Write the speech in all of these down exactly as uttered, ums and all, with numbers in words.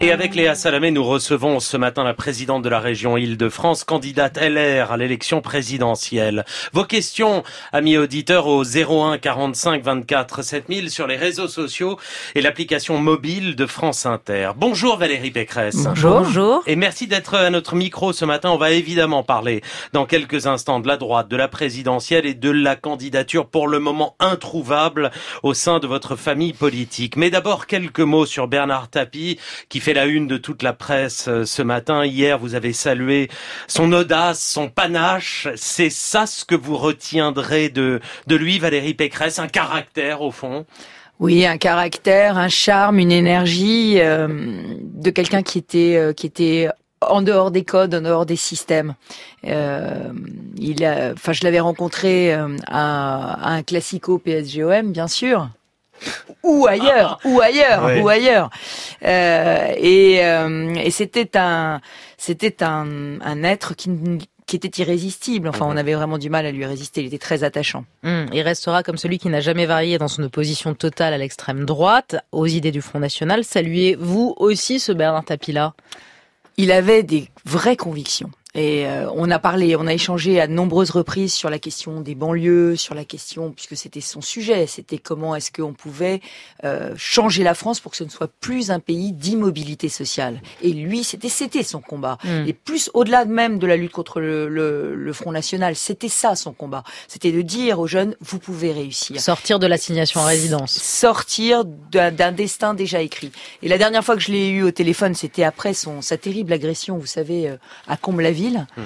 Et avec Léa Salamé, nous recevons ce matin la présidente de la région Île-de-France, candidate L R à l'élection présidentielle. Vos questions, amis auditeurs, au zéro un quarante-cinq vingt-quatre sept mille sur les réseaux sociaux et l'application mobile de France Inter. Bonjour Valérie Pécresse. Bonjour. Bonjour. Et merci d'être à notre micro ce matin. On va évidemment parler dans quelques instants de la droite, de la présidentielle et de la candidature pour le moment introuvable au sein de votre famille politique. Mais d'abord, quelques mots sur Bernard Tapie, qui fait la une de toute la presse ce matin. Hier, vous avez salué son audace, son panache. C'est ça ce que vous retiendrez de, de lui, Valérie Pécresse, un caractère au fond? Oui, un caractère, un charme, une énergie euh, de quelqu'un qui était euh, qui était en dehors des codes, en dehors des systèmes. Euh, il a, enfin, je l'avais rencontré euh, à, à un classico P S G O M, bien sûr. Ou ailleurs, ah, ou ailleurs, oui. ou ailleurs. Euh, et, euh, et c'était un, c'était un, un être qui, qui était irrésistible. Enfin, on avait vraiment du mal à lui résister. Il était très attachant. Mmh, il restera comme celui qui n'a jamais varié dans son opposition totale à l'extrême droite, aux idées du Front National. Saluez-vous aussi ce Bernard Tapie-là? Il avait des vraies convictions. Et euh, on a parlé, on a échangé à de nombreuses reprises sur la question des banlieues, sur la question, puisque c'était son sujet, c'était comment est-ce qu'on pouvait euh, changer la France pour que ce ne soit plus un pays d'immobilité sociale. Et lui, c'était c'était son combat. Mmh. Et plus au-delà même de la lutte contre le, le, le Front National, c'était ça son combat. C'était de dire aux jeunes, vous pouvez réussir. Sortir de l'assignation à résidence. Sortir d'un, d'un destin déjà écrit. Et la dernière fois que je l'ai eu au téléphone, c'était après son sa terrible agression, vous savez, euh, à Comble-la-Ville.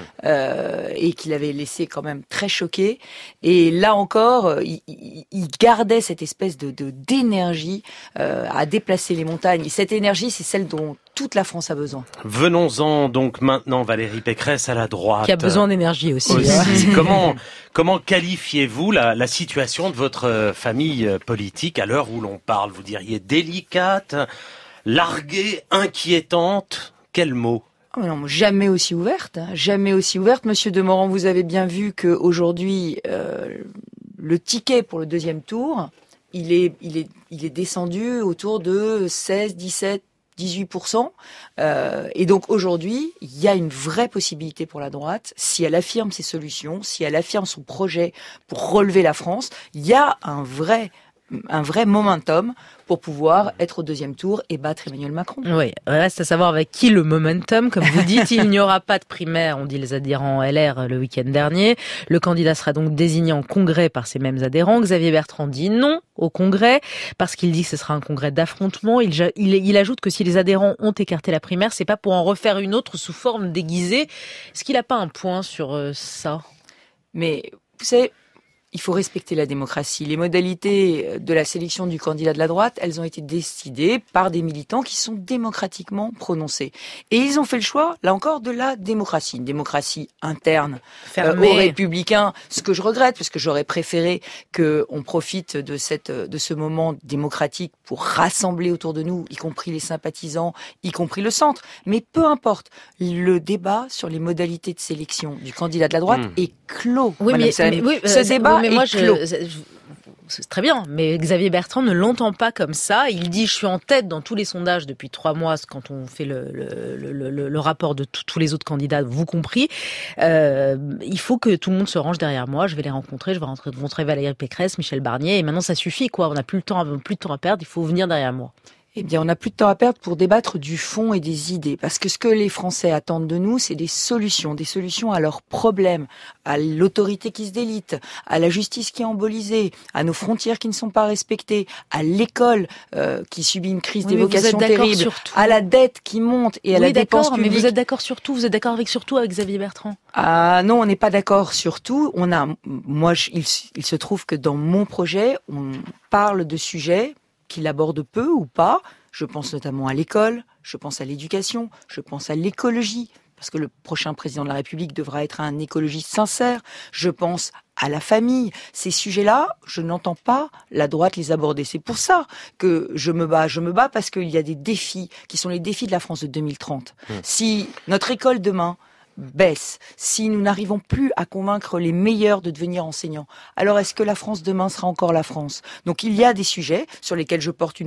Euh, et qu'il avait laissé quand même très choqué. Et là encore, il, il gardait cette espèce de, de d'énergie euh, à déplacer les montagnes. Et cette énergie, c'est celle dont toute la France a besoin. Venons-en donc maintenant, Valérie Pécresse, à la droite. Qui a besoin d'énergie aussi. aussi. Hein. comment, comment qualifiez-vous la, la situation de votre famille politique à l'heure où l'on parle? Vous diriez délicate, larguée, inquiétante? Quel mot? Non, jamais aussi ouverte, hein, jamais aussi ouverte. Monsieur Demorand, vous avez bien vu que aujourd'hui, euh, le ticket pour le deuxième tour, il est, il est, il est descendu autour de seize, dix-sept, dix-huit pour cent. Euh, et donc aujourd'hui, il y a une vraie possibilité pour la droite, si elle affirme ses solutions, si elle affirme son projet pour relever la France, il y a un vrai un vrai momentum pour pouvoir être au deuxième tour et battre Emmanuel Macron. Oui, reste à savoir avec qui le momentum. Comme vous dites, il n'y aura pas de primaire, on dit les adhérents L R le week-end dernier. Le candidat sera donc désigné en congrès par ces mêmes adhérents. Xavier Bertrand dit non au congrès parce qu'il dit que ce sera un congrès d'affrontement. Il, il, il ajoute que si les adhérents ont écarté la primaire, c'est pas pour en refaire une autre sous forme déguisée. Est-ce qu'il n'a pas un point sur euh, ça? Mais vous savez, il faut respecter la démocratie. Les modalités de la sélection du candidat de la droite, elles ont été décidées par des militants qui sont démocratiquement prononcés. Et ils ont fait le choix, là encore, de la démocratie. Une démocratie interne euh, aux Républicains. Ce que je regrette, parce que j'aurais préféré qu'on profite de, cette, de ce moment démocratique pour rassembler autour de nous, y compris les sympathisants, y compris le centre. Mais peu importe, le débat sur les modalités de sélection du candidat de la droite mmh. est clos. Oui, mais, mais oui, ce euh, débat oui, mais moi, est clos. Je, je, c'est très bien, mais Xavier Bertrand ne l'entend pas comme ça. Il dit « je suis en tête dans tous les sondages depuis trois mois » quand on fait le, le, le, le, le rapport de tout, tous les autres candidats, vous compris. Euh, il faut que tout le monde se range derrière moi. Je vais les rencontrer, je vais rencontrer Valérie Pécresse, Michel Barnier, et maintenant ça suffit, quoi. On n'a plus le temps, plus de temps à perdre, il faut venir derrière moi. Eh bien, on n'a plus de temps à perdre pour débattre du fond et des idées. Parce que ce que les Français attendent de nous, c'est des solutions. Des solutions à leurs problèmes, à l'autorité qui se délite, à la justice qui est embolisée, à nos frontières qui ne sont pas respectées, à l'école euh, qui subit une crise oui, d'évocation terrible, à la dette qui monte et à oui, la dépense publique. Mais vous êtes d'accord sur tout? Vous êtes d'accord avec surtout avec Xavier Bertrand? Ah non, on n'est pas d'accord sur tout. On a, moi, je, il, il se trouve que dans mon projet, on parle de sujets qu'il aborde peu ou pas. Je pense notamment à l'école, je pense à l'éducation, je pense à l'écologie, parce que le prochain président de la République devra être un écologiste sincère. Je pense à la famille. Ces sujets-là, je n'entends pas la droite les aborder. C'est pour ça que je me bats. Je me bats parce qu'il y a des défis qui sont les défis de la France de deux mille trente. Mmh. Si notre école demain baisse, si nous n'arrivons plus à convaincre les meilleurs de devenir enseignants, alors est-ce que la France demain sera encore la France? Donc il y a des sujets sur lesquels je porte une voix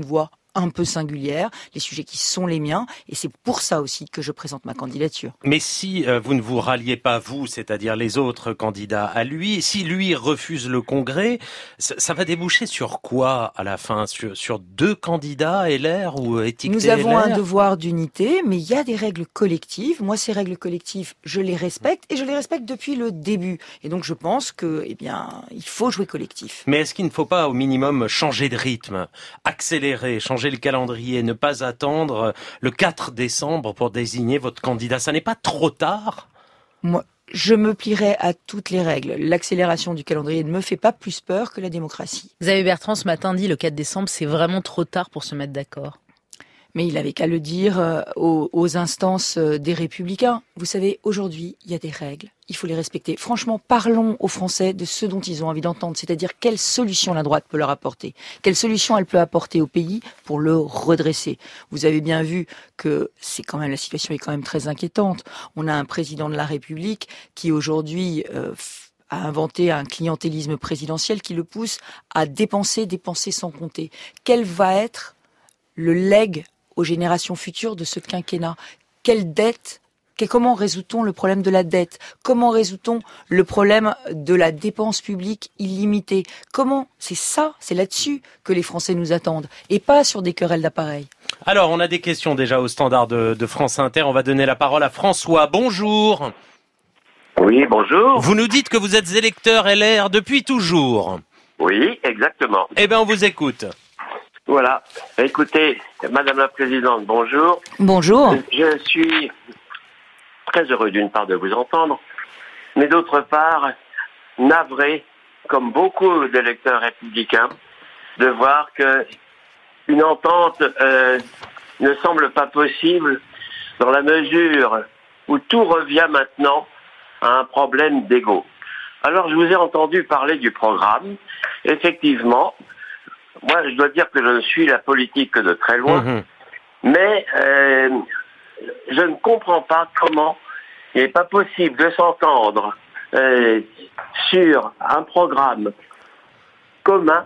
un peu singulières, les sujets qui sont les miens, et c'est pour ça aussi que je présente ma candidature. Mais si euh, vous ne vous ralliez pas, vous, c'est-à-dire les autres candidats à lui, si lui refuse le Congrès, ça, ça va déboucher sur quoi à la fin? Sur, sur deux candidats L R ou étiquetés Nous avons L R? un devoir d'unité, mais il y a des règles collectives. Moi, ces règles collectives, je les respecte, et je les respecte depuis le début. Et donc, je pense que, eh bien, il faut jouer collectif. Mais est-ce qu'il ne faut pas, au minimum, changer de rythme, accélérer, changer le calendrier, ne pas attendre le quatre décembre pour désigner votre candidat? Ça n'est pas trop tard? Moi, je me plierai à toutes les règles. L'accélération du calendrier ne me fait pas plus peur que la démocratie. Xavier Bertrand, ce matin, dit le quatre décembre, c'est vraiment trop tard pour se mettre d'accord. Mais il avait qu'à le dire euh, aux, aux instances euh, des Républicains. Vous savez, aujourd'hui, il y a des règles. Il faut les respecter. Franchement, parlons aux Français de ce dont ils ont envie d'entendre. C'est-à-dire, quelle solution la droite peut leur apporter? Quelle solution elle peut apporter au pays pour le redresser? Vous avez bien vu que c'est quand même, la situation est quand même très inquiétante. On a un président de la République qui, aujourd'hui, euh, a inventé un clientélisme présidentiel qui le pousse à dépenser, dépenser sans compter. Quel va être le legs aux générations futures de ce quinquennat? Quelle dette? Comment résout-on le problème de la dette? Comment résout-on le problème de la dépense publique illimitée? Comment? C'est ça, c'est là-dessus que les Français nous attendent, et pas sur des querelles d'appareils. Alors, on a des questions déjà au standard de, de France Inter. On va donner la parole à François. Bonjour. Oui, bonjour. Vous nous dites que vous êtes électeur L R depuis toujours. Oui, exactement. Eh bien, on vous écoute. Voilà. Écoutez, Madame la Présidente, bonjour. Bonjour. Je suis très heureux d'une part de vous entendre, mais d'autre part, navré, comme beaucoup d'électeurs républicains, de voir que une entente euh, ne semble pas possible dans la mesure où tout revient maintenant à un problème d'ego. Alors, je vous ai entendu parler du programme. Effectivement, moi, je dois dire que je suis la politique de très loin, mmh. mais euh, je ne comprends pas comment il n'est pas possible de s'entendre euh, sur un programme commun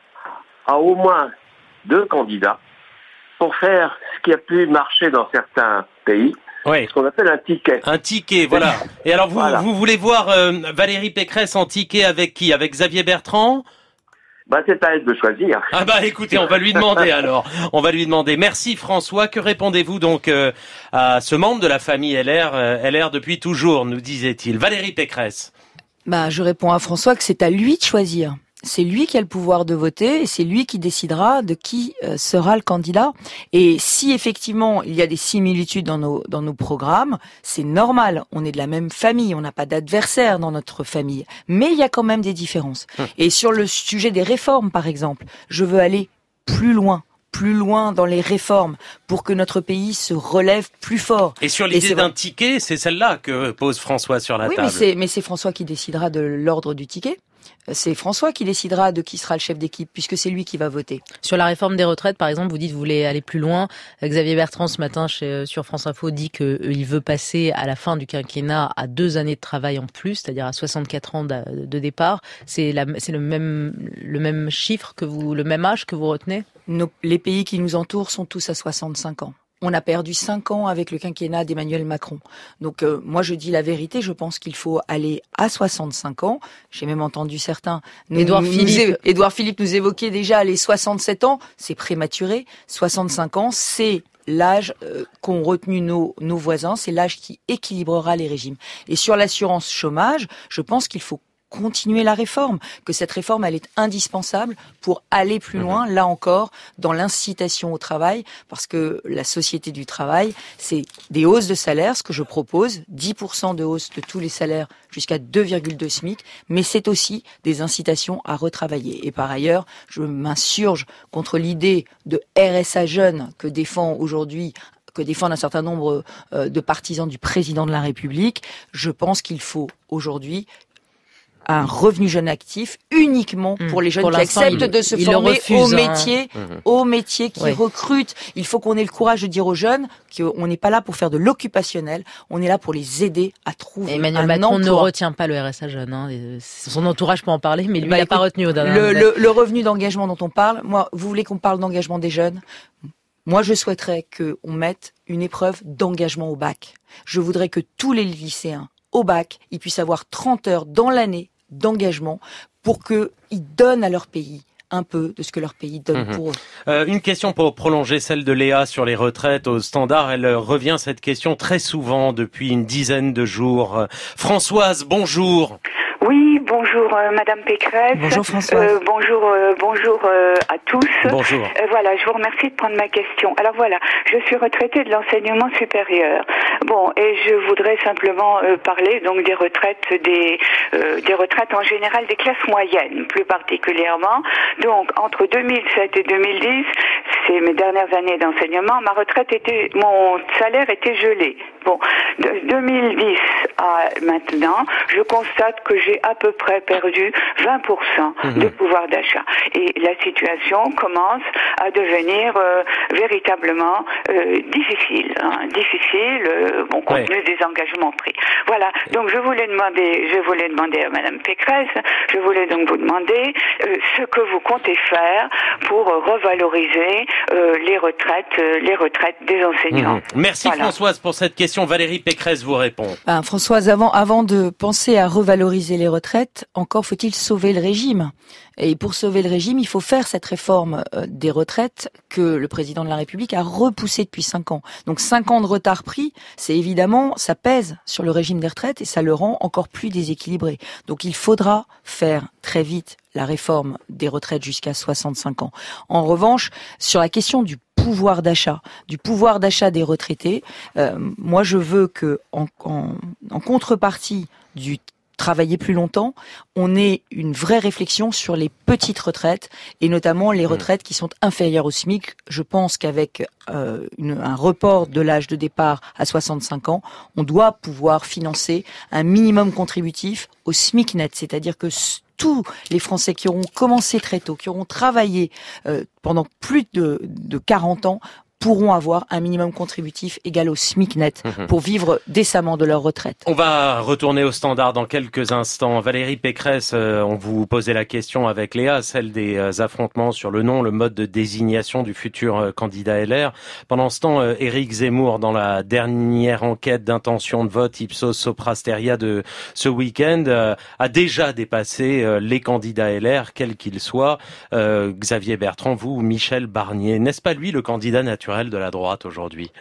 à au moins deux candidats pour faire ce qui a pu marcher dans certains pays, oui. Ce qu'on appelle un ticket. Un ticket, voilà. Et alors, vous, voilà. vous voulez voir euh, Valérie Pécresse en ticket avec qui? Avec Xavier Bertrand? Bah, c'est à elle de choisir. Ah bah écoutez, on va lui demander alors. On va lui demander. Merci François. Que répondez-vous donc euh, à ce membre de la famille L R, euh, L R depuis toujours, nous disait-il. Valérie Pécresse. Bah, je réponds à François que c'est à lui de choisir. C'est lui qui a le pouvoir de voter et c'est lui qui décidera de qui euh, sera le candidat. Et si effectivement il y a des similitudes dans nos dans nos programmes, c'est normal. On est de la même famille, on n'a pas d'adversaire dans notre famille, mais il y a quand même des différences. Hum. Et sur le sujet des réformes, par exemple, je veux aller plus loin. plus loin dans les réformes pour que notre pays se relève plus fort. Et sur l'idée d'un ticket, c'est celle-là que pose François sur la oui, table. Oui, mais c'est, mais c'est François qui décidera de l'ordre du ticket. C'est François qui décidera de qui sera le chef d'équipe, puisque c'est lui qui va voter. Sur la réforme des retraites, par exemple, vous dites que vous voulez aller plus loin. Xavier Bertrand, ce matin, chez, sur France Info, dit qu'il veut passer à la fin du quinquennat à deux années de travail en plus, c'est-à-dire à soixante-quatre ans de, de départ. C'est, la, c'est le même, le même chiffre que vous, le même âge que vous retenez? Nos, les pays qui nous entourent sont tous à soixante-cinq ans. On a perdu cinq ans avec le quinquennat d'Emmanuel Macron. Donc euh, moi je dis la vérité, je pense qu'il faut aller à soixante-cinq ans. J'ai même entendu certains Édouard Philippe. Édouard Philippe nous évoquait déjà les soixante-sept ans, c'est prématuré. soixante-cinq ans, c'est l'âge euh, qu'ont retenu nos, nos voisins, c'est l'âge qui équilibrera les régimes. Et sur l'assurance chômage, je pense qu'il faut continuer la réforme, que cette réforme, elle est indispensable pour aller plus loin, là encore, dans l'incitation au travail, parce que la société du travail, c'est des hausses de salaire, ce que je propose, dix pour cent de hausse de tous les salaires jusqu'à deux virgule deux SMIC, mais c'est aussi des incitations à retravailler. Et par ailleurs, je m'insurge contre l'idée de R S A jeune que défend aujourd'hui que défendent un certain nombre de partisans du président de la République. Je pense qu'il faut aujourd'hui un revenu jeune actif uniquement mmh. pour les jeunes pour qui acceptent il, de se former refuse, au métier, hein. au métier qui oui. recrutent. Il faut qu'on ait le courage de dire aux jeunes qu'on n'est pas là pour faire de l'occupationnel, on est là pour les aider à trouver Emmanuel un Macron emploi. ne retient pas le R S A jeune. Hein. Son entourage peut en parler, mais lui, bah, il n'a pas retenu au dernier le, le, le revenu d'engagement dont on parle, moi, vous voulez qu'on parle d'engagement des jeunes ? Moi, je souhaiterais qu'on mette une épreuve d'engagement au bac. Je voudrais que tous les lycéens, au bac, ils puissent avoir trente heures dans l'année d'engagement pour qu'ils donnent à leur pays un peu de ce que leur pays donne mmh. pour eux. Euh, une question pour prolonger celle de Léa sur les retraites au standard. Elle revient cette question très souvent depuis une dizaine de jours. Françoise, bonjour. Oui, bonjour euh, Madame Pécresse. Bonjour Françoise. Euh, bonjour, euh, bonjour euh, à tous. Bonjour. Euh, voilà, je vous remercie de prendre ma question. Alors voilà, je suis retraitée de l'enseignement supérieur. Bon, et je voudrais simplement euh, parler donc des retraites des euh, des retraites en général des classes moyennes, plus particulièrement. Donc entre deux mille sept et deux mille dix, c'est mes dernières années d'enseignement, ma retraite était, mon salaire était gelé. Bon, de deux mille dix à maintenant, je constate que j'ai à peu près perdu vingt pour cent mmh. de pouvoir d'achat. Et la situation commence à devenir euh, véritablement euh, difficile. Hein, difficile, euh, bon, compte tenu ouais. des engagements pris. Voilà, donc je voulais demander, je voulais demander à Madame Pécresse, je voulais donc vous demander euh, ce que vous comptez faire pour euh, revaloriser euh, les retraites, euh, les retraites des enseignants. Mmh. Merci voilà. Françoise pour cette question. Valérie Pécresse vous répond. Ben, Françoise, avant, avant de penser à revaloriser les retraites, encore faut-il sauver le régime. Et pour sauver le régime, il faut faire cette réforme des retraites que le président de la République a repoussée depuis cinq ans. Donc cinq ans de retard pris, c'est évidemment, ça pèse sur le régime des retraites et ça le rend encore plus déséquilibré. Donc il faudra faire très vite la réforme des retraites jusqu'à soixante-cinq ans. En revanche, sur la question du pouvoir d'achat, du pouvoir d'achat des retraités, euh, moi je veux que en, en, en contrepartie du travailler plus longtemps, on ait une vraie réflexion sur les petites retraites et notamment les retraites qui sont inférieures au SMIC. Je pense qu'avec euh, une, un report de l'âge de départ à soixante-cinq ans, on doit pouvoir financer un minimum contributif au SMIC net, c'est-à-dire que tous les Français qui auront commencé très tôt, qui auront travaillé euh, pendant plus de, de quarante ans, pourront avoir un minimum contributif égal au SMIC net mmh. pour vivre décemment de leur retraite. On va retourner au standard dans quelques instants. Valérie Pécresse, euh, on vous posait la question avec Léa, celle des euh, affrontements sur le nom, le mode de désignation du futur euh, candidat L R. Pendant ce temps, euh, Éric Zemmour, dans la dernière enquête d'intention de vote Ipsos Soprasteria de ce week-end, euh, a déjà dépassé euh, les candidats L R, quels qu'ils soient. Euh, Xavier Bertrand, vous, Michel Barnier, n'est-ce pas lui le candidat naturel de la droite aujourd'hui?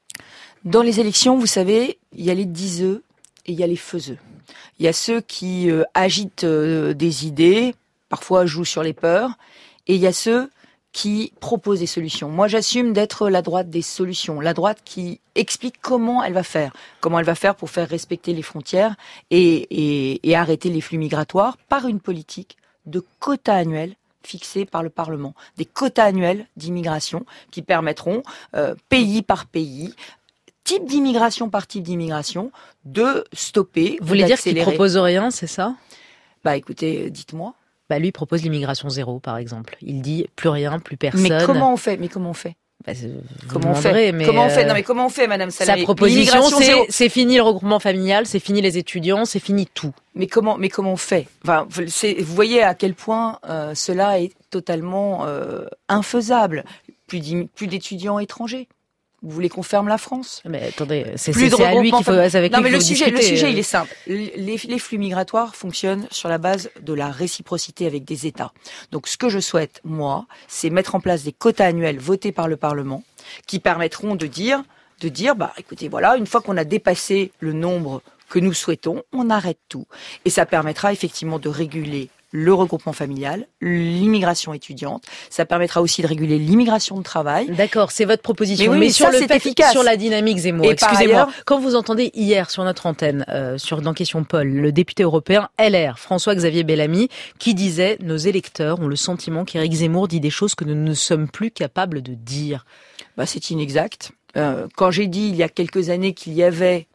Dans les élections, vous savez, il y a les diseux et il y a les faiseux. Il y a ceux qui euh, agitent euh, des idées, parfois jouent sur les peurs, et il y a ceux qui proposent des solutions. Moi, j'assume d'être la droite des solutions, la droite qui explique comment elle va faire, comment elle va faire pour faire respecter les frontières et, et, et arrêter les flux migratoires par une politique de quotas annuels fixés par le Parlement, des quotas annuels d'immigration qui permettront, euh, pays par pays, type d'immigration par type d'immigration, de stopper. Vous voulez dire qu'il propose rien, c'est ça? Bah écoutez, dites-moi. Bah lui propose l'immigration zéro, par exemple. Il dit plus rien, plus personne. Mais comment on fait? Mais comment on fait? Bah, comment on fait mais Comment on fait Non mais comment on fait, Madame Salami? Sa proposition, c'est, c'est fini le regroupement familial, c'est fini les étudiants, c'est fini tout. Mais comment, mais comment on fait? Enfin, c'est, vous voyez à quel point euh, cela est totalement euh, infaisable. Plus, plus d'étudiants étrangers. Vous voulez qu'on ferme la France? Mais attendez, c'est, c'est, c'est à lui qu'il faut, avec non, lui mais qu'il le faut sujet, discuter. le sujet, il est simple. Les, les flux migratoires fonctionnent sur la base de la réciprocité avec des États. Donc, ce que je souhaite, moi, c'est mettre en place des quotas annuels votés par le Parlement qui permettront de dire, de dire, bah, écoutez, voilà, une fois qu'on a dépassé le nombre que nous souhaitons, on arrête tout. Et ça permettra effectivement de réguler le regroupement familial, l'immigration étudiante. Ça permettra aussi de réguler l'immigration de travail. D'accord, c'est votre proposition. Mais, oui, mais, mais sur ça, le c'est fait, efficace. Sur la dynamique Zemmour, et excusez-moi. Ailleurs, quand vous entendez hier sur notre antenne, euh, sur dans Question Paul, le député européen L R, François-Xavier Bellamy, qui disait « Nos électeurs ont le sentiment qu'Éric Zemmour dit des choses que nous ne sommes plus capables de dire ». Bah, c'est inexact. Euh, quand j'ai dit il y a quelques années qu'il y avait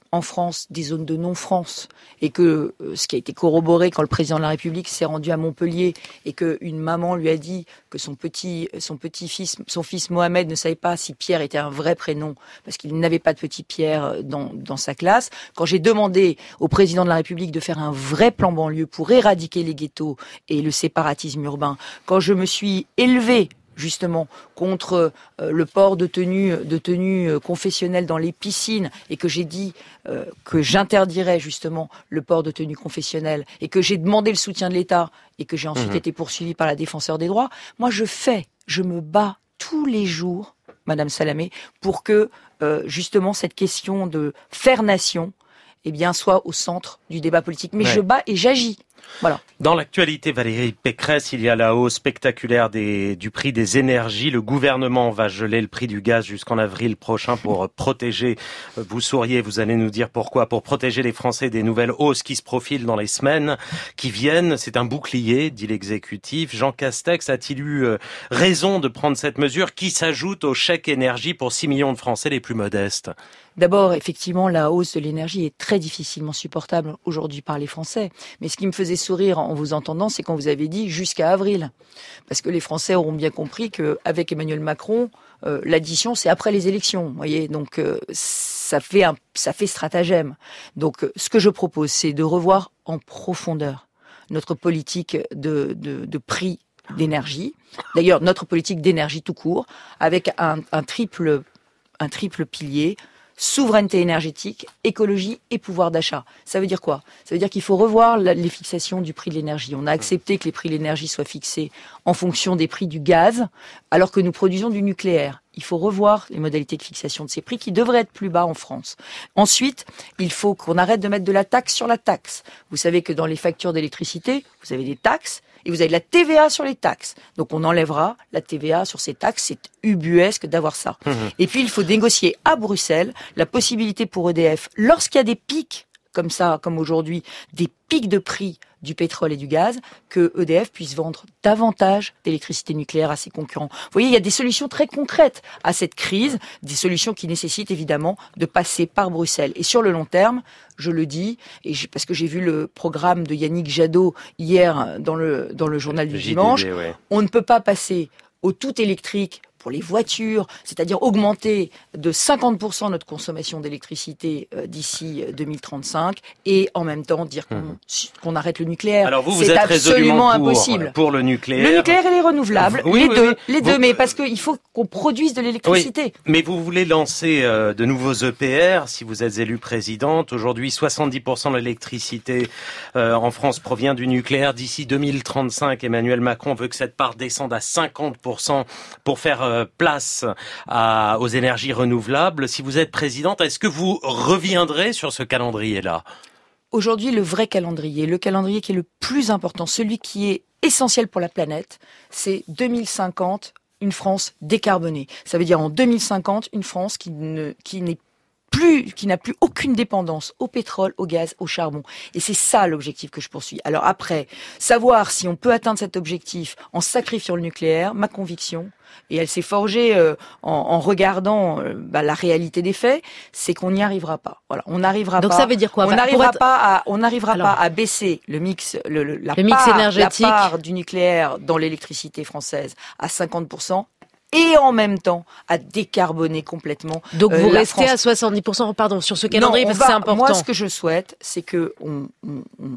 en France des zones de non-France et que euh, ce qui a été corroboré quand le président de la République s'est rendu à Montpellier et qu'une maman lui a dit que son petit son petit-fils, son fils Mohamed ne savait pas si Pierre était un vrai prénom parce qu'il n'avait pas de petit Pierre dans, dans sa classe. Quand j'ai demandé au président de la République de faire un vrai plan banlieue pour éradiquer les ghettos et le séparatisme urbain, quand je me suis élevée justement contre euh, le port de tenues de tenue euh, confessionnelles dans les piscines et que j'ai dit euh, que j'interdirais justement le port de tenues confessionnelles et que j'ai demandé le soutien de l'État et que j'ai ensuite mmh. été poursuivie par la défenseure des droits, moi je fais, je me bats tous les jours, Madame Salamé, pour que euh, justement cette question de faire nation eh bien, soit au centre du débat politique. Mais ouais. je bats et j'agis. Voilà. Dans l'actualité, Valérie Pécresse, il y a la hausse spectaculaire des, du prix des énergies. Le gouvernement va geler le prix du gaz jusqu'en avril prochain pour protéger, vous souriez, vous allez nous dire pourquoi, pour protéger les Français des nouvelles hausses qui se profilent dans les semaines qui viennent. C'est un bouclier, dit l'exécutif. Jean Castex a-t-il eu raison de prendre cette mesure qui s'ajoute au chèque énergie pour six millions de Français les plus modestes? D'abord, effectivement, la hausse de l'énergie est très difficilement supportable aujourd'hui par les Français. Mais ce qui me faisait sourire en vous entendant, c'est quand vous avez dit jusqu'à avril. Parce que les Français auront bien compris qu'avec Emmanuel Macron, euh, l'addition, c'est après les élections. Vous voyez, donc euh, ça fait un, ça fait stratagème. Donc, euh, ce que je propose, c'est de revoir en profondeur notre politique de, de, de prix d'énergie. D'ailleurs, notre politique d'énergie tout court, avec un, un triple, un triple pilier. Souveraineté énergétique, écologie et pouvoir d'achat. Ça veut dire quoi? Ça veut dire qu'il faut revoir la, les fixations du prix de l'énergie. On a accepté que les prix de l'énergie soient fixés en fonction des prix du gaz, alors que nous produisons du nucléaire. Il faut revoir les modalités de fixation de ces prix qui devraient être plus bas en France. Ensuite, il faut qu'on arrête de mettre de la taxe sur la taxe. Vous savez que dans les factures d'électricité, vous avez des taxes et vous avez de la T V A sur les taxes. Donc on enlèvera la T V A sur ces taxes. C'est ubuesque d'avoir ça. Mmh. Et puis il faut négocier à Bruxelles la possibilité pour E D F, lorsqu'il y a des pics comme ça, comme aujourd'hui, des pics de prix du pétrole et du gaz, que E D F puisse vendre davantage d'électricité nucléaire à ses concurrents. Vous voyez, il y a des solutions très concrètes à cette crise, des solutions qui nécessitent évidemment de passer par Bruxelles. Et sur le long terme, je le dis, et parce que j'ai vu le programme de Yannick Jadot hier dans le, dans le journal du dimanche, J D D, ouais. On ne peut pas passer au tout électrique pour les voitures, c'est-à-dire augmenter de cinquante pour cent notre consommation d'électricité euh, d'ici deux mille trente-cinq et en même temps dire qu'on, mmh. qu'on arrête le nucléaire. Alors vous, vous c'est êtes absolument pour, impossible. Pour le nucléaire. Le nucléaire et les renouvelables, oui, les oui, deux, oui. les vous, deux, mais parce qu'il faut qu'on produise de l'électricité. Oui, mais vous voulez lancer euh, de nouveaux E P R si vous êtes élue présidente. Aujourd'hui, soixante-dix pour cent de l'électricité euh, en France provient du nucléaire. D'ici deux mille trente-cinq, Emmanuel Macron veut que cette part descende à cinquante pour cent pour faire euh, place À, aux énergies renouvelables. Si vous êtes présidente, est-ce que vous reviendrez sur ce calendrier-là? Aujourd'hui, le vrai calendrier, le calendrier qui est le plus important, celui qui est essentiel pour la planète, c'est deux mille cinquante, une France décarbonée. Ça veut dire en deux mille cinquante, une France qui ne, qui n'est plus, qui n'a plus aucune dépendance au pétrole, au gaz, au charbon. Et c'est ça l'objectif que je poursuis. Alors après, savoir si on peut atteindre cet objectif en sacrifiant le nucléaire, ma conviction, et elle s'est forgée euh, en, en regardant euh, bah, la réalité des faits, c'est qu'on n'y arrivera pas. Voilà, on n'arrivera Donc pas. Donc ça veut dire quoi? On n'arrivera être... pas à, on n'arrivera Alors, pas à baisser le mix, le, le, la, le mix part, énergétique. la part du nucléaire dans l'électricité française à cinquante pour cent. Et en même temps, à décarboner complètement. Donc vous euh, restez France. à soixante-dix pour cent, pardon, sur ce calendrier, non, parce va, que c'est important. Moi, ce que je souhaite, c'est que on, on, on,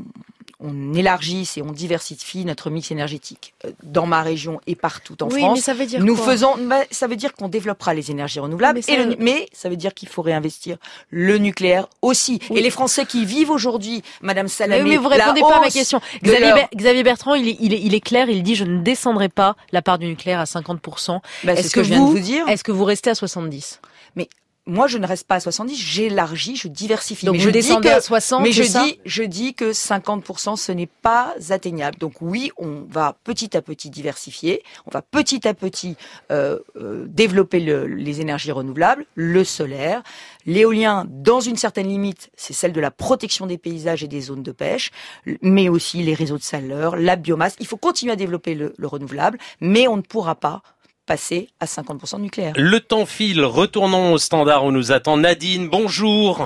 on élargisse et on diversifie notre mix énergétique dans ma région et partout en oui, France. Mais ça veut dire Nous quoi faisons, bah, ça veut dire qu'on développera les énergies renouvelables, mais ça, et le, mais ça veut dire qu'il faut réinvestir le nucléaire aussi. Oui. Et les Français qui vivent aujourd'hui, Madame Salamé, mais, mais vous répondez pas à ma question. Xavier, leur... Ber- Xavier Bertrand, il est, il, est, il est clair, il dit je ne descendrai pas la part du nucléaire à cinquante pour cent. Bah, est-ce c'est ce que, que je viens vous, de vous dire. Est-ce que vous restez à soixante-dix? Mais moi, je ne reste pas à soixante-dix, j'élargis, je diversifie. Donc mais vous je descendez dis que, à soixante, mais je ça dis, je dis que cinquante pour cent, ce n'est pas atteignable. Donc oui, on va petit à petit diversifier, on va petit à petit euh, euh, développer le, les énergies renouvelables, le solaire, l'éolien dans une certaine limite, c'est celle de la protection des paysages et des zones de pêche, mais aussi les réseaux de chaleur, la biomasse. Il faut continuer à développer le, le renouvelable, mais on ne pourra pas passer à cinquante pour cent de nucléaire. Le temps file, retournons au standard où nous attend Nadine, bonjour.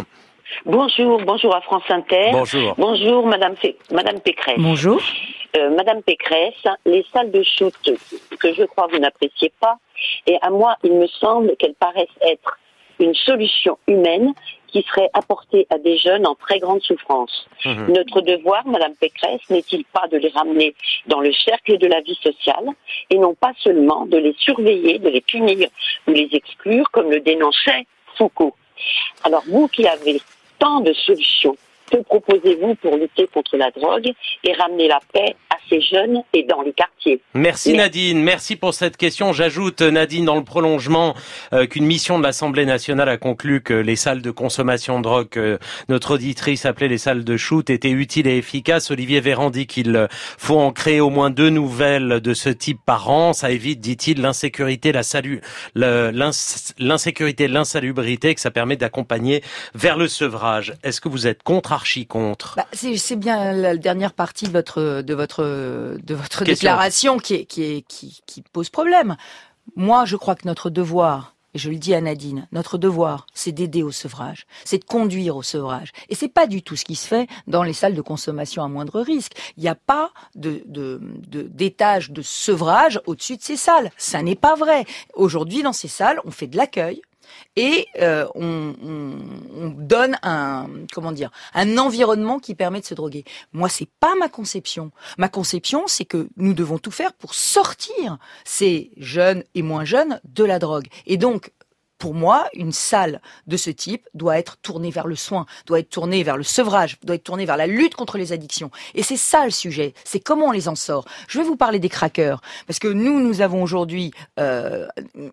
Bonjour, bonjour à France Inter. Bonjour. Bonjour, Madame, Fé- Madame Pécresse. Bonjour. Euh, Madame Pécresse, les salles de shoot que je crois vous n'appréciez pas, et à moi, il me semble qu'elles paraissent être une solution humaine qui serait apportée à des jeunes en très grande souffrance. Mmh. Notre devoir, Madame Pécresse, n'est-il pas de les ramener dans le cercle de la vie sociale et non pas seulement de les surveiller, de les punir ou les exclure, comme le dénonçait Foucault. Alors vous qui avez tant de solutions, que proposez-vous pour lutter contre la drogue et ramener la paix à ces jeunes et dans les quartiers? Merci Nadine, merci pour cette question. J'ajoute, Nadine, dans le prolongement, euh, qu'une mission de l'Assemblée nationale a conclu que les salles de consommation de drogue, que notre auditrice appelait les salles de shoot, étaient utiles et efficaces. Olivier Véran dit qu'il faut en créer au moins deux nouvelles de ce type par an. Ça évite, dit-il, l'insécurité, la salu, le, l'insécurité, l'insalubrité, que ça permet d'accompagner vers le sevrage. Est-ce que vous êtes contre, archi contre? Bah, c'est, c'est bien la dernière partie de votre de votre de votre Question. déclaration qui est, qui est qui qui pose problème. Moi, je crois que notre devoir, et je le dis à Nadine, notre devoir, c'est d'aider au sevrage, c'est de conduire au sevrage. Et c'est pas du tout ce qui se fait dans les salles de consommation à moindre risque. Il n'y a pas de, de, de, d'étage de sevrage au-dessus de ces salles. Ça n'est pas vrai. Aujourd'hui, dans ces salles, on fait de l'accueil. Et euh, on, on, on donne un comment dire un environnement qui permet de se droguer. Moi, c'est pas ma conception. Ma conception, c'est que nous devons tout faire pour sortir ces jeunes et moins jeunes de la drogue. Et donc, pour moi, une salle de ce type doit être tournée vers le soin, doit être tournée vers le sevrage, doit être tournée vers la lutte contre les addictions. Et c'est ça le sujet, c'est comment on les en sort. Je vais vous parler des craqueurs, parce que nous, nous avons aujourd'hui euh,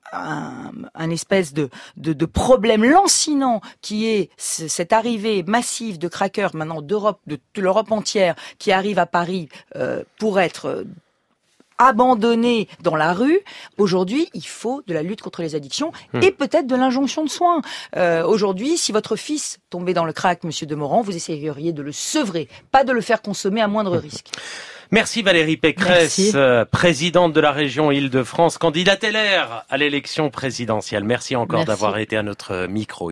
un, un espèce de, de, de problème lancinant qui est cette arrivée massive de craqueurs maintenant d'Europe, de, de l'Europe entière, qui arrivent à Paris euh, pour être... Euh, abandonnés dans la rue. Aujourd'hui, il faut de la lutte contre les addictions mmh. et peut-être de l'injonction de soins. Euh, aujourd'hui, si votre fils tombait dans le crack, Monsieur Demorand, vous essayeriez de le sevrer, pas de le faire consommer à moindre risque. Merci Valérie Pécresse, Merci. Euh, présidente de la région Île-de-France, candidate L R à l'élection présidentielle. Merci encore Merci. d'avoir été à notre micro.